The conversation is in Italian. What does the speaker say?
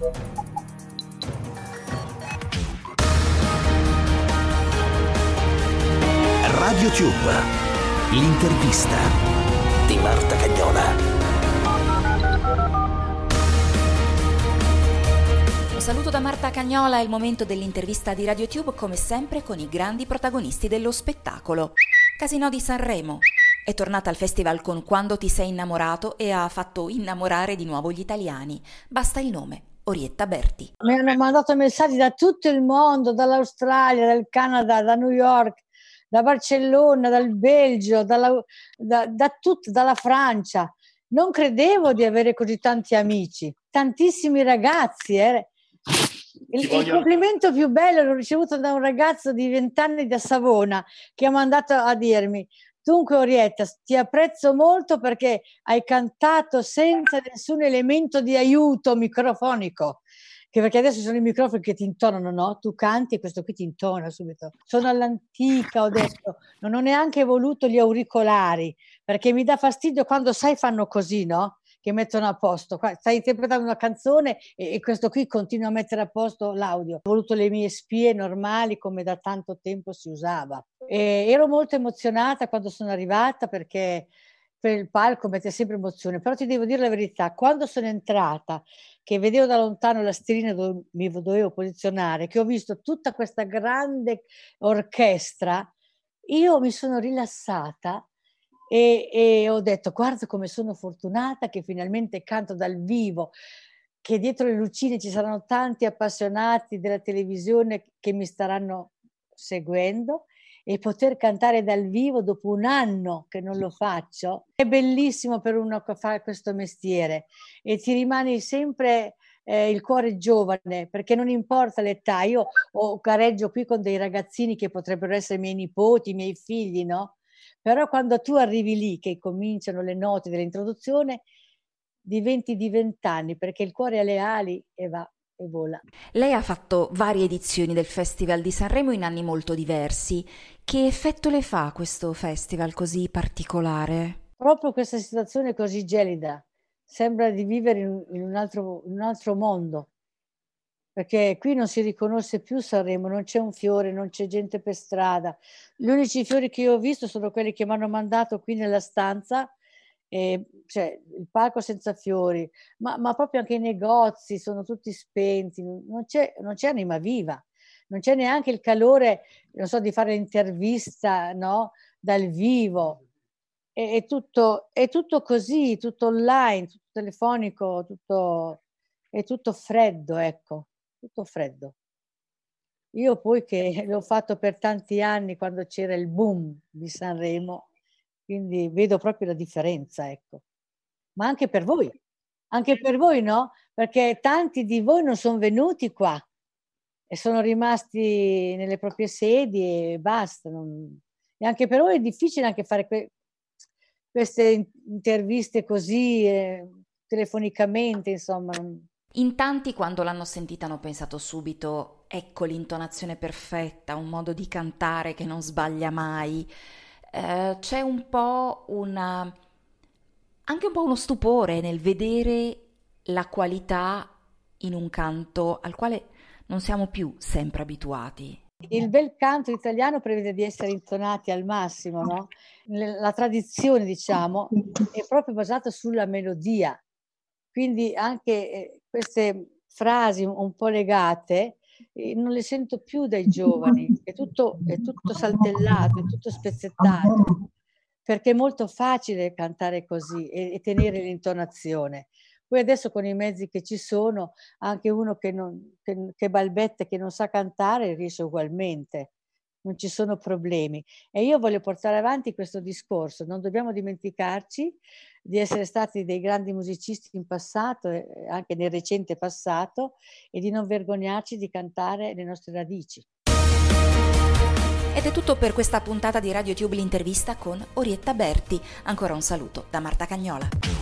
Radio Tube, l'intervista di Marta Cagnola. Un saluto da Marta Cagnola, è il momento dell'intervista di Radio Tube, come sempre con i grandi protagonisti dello spettacolo. Casinò di Sanremo è tornata al festival con Quando ti sei innamorato e ha fatto innamorare di nuovo gli italiani. Basta il nome, Orietta Berti. Mi hanno mandato messaggi da tutto il mondo, dall'Australia, dal Canada, da New York, da Barcellona, dal Belgio, da tutto, dalla Francia. Non credevo di avere così tanti amici, tantissimi ragazzi. Il complimento più bello l'ho ricevuto da un ragazzo di 20 anni da Savona che ha mandato a dirmi: dunque Orietta, ti apprezzo molto perché hai cantato senza nessun elemento di aiuto microfonico. Che perché adesso sono i microfoni che ti intonano, no? Tu canti e questo qui ti intona subito. Sono all'antica, ho detto, non ho neanche voluto gli auricolari, perché mi dà fastidio quando, sai, fanno così, no? Che mettono a posto. Stai interpretando una canzone e questo qui continua a mettere a posto l'audio. Ho voluto le mie spie normali come da tanto tempo si usava. E ero molto emozionata quando sono arrivata perché per il palco mette sempre emozione, però ti devo dire la verità, quando sono entrata, che vedevo da lontano la sterina dove mi dovevo posizionare, che ho visto tutta questa grande orchestra, io mi sono rilassata e ho detto: guarda come sono fortunata che finalmente canto dal vivo, che dietro le lucine ci saranno tanti appassionati della televisione che mi staranno seguendo, e poter cantare dal vivo dopo un anno che non lo faccio è bellissimo per uno che fa questo mestiere, e ti rimane sempre il cuore giovane, perché non importa l'età. Io gareggio qui con dei ragazzini che potrebbero essere miei nipoti, i miei figli, no? Però quando tu arrivi lì che cominciano le note dell'introduzione diventi di 20 anni, perché il cuore ha le ali e va e vola. Lei ha fatto varie edizioni del Festival di Sanremo in anni molto diversi. Che effetto le fa questo festival così particolare? Proprio questa situazione così gelida, sembra di vivere in un altro mondo, perché qui non si riconosce più Sanremo, non c'è un fiore, non c'è gente per strada. Gli unici fiori che io ho visto sono quelli che mi hanno mandato qui nella stanza, cioè il palco senza fiori, ma proprio anche i negozi sono tutti spenti, non c'è anima viva, non c'è neanche il calore, non so, di fare l'intervista, no? Dal vivo. È tutto così, tutto online, tutto telefonico, è tutto freddo, ecco, tutto freddo. Io poi che l'ho fatto per tanti anni quando c'era il boom di Sanremo, quindi vedo proprio la differenza, ecco. Ma anche per voi, no? Perché tanti di voi non sono venuti qua e sono rimasti nelle proprie sedi e basta. E anche per voi è difficile anche fare queste interviste così telefonicamente, insomma. In tanti, quando l'hanno sentita, hanno pensato subito: ecco l'intonazione perfetta, un modo di cantare che non sbaglia mai. C'è un po' anche un po' uno stupore nel vedere la qualità in un canto al quale non siamo più sempre abituati. Il bel canto italiano prevede di essere intonati al massimo, no? La tradizione, diciamo, è proprio basata sulla melodia. Quindi anche queste frasi un po' legate non le sento più dai giovani, è tutto saltellato, è tutto spezzettato, perché è molto facile cantare così e tenere l'intonazione. Poi adesso con i mezzi che ci sono, anche uno che balbetta, che non sa cantare, riesce ugualmente. Non ci sono problemi. E io voglio portare avanti questo discorso. Non dobbiamo dimenticarci di essere stati dei grandi musicisti in passato, anche nel recente passato, e di non vergognarci di cantare le nostre radici. Ed è tutto per questa puntata di Radio Tube, l'intervista con Orietta Berti. Ancora un saluto da Marta Cagnola.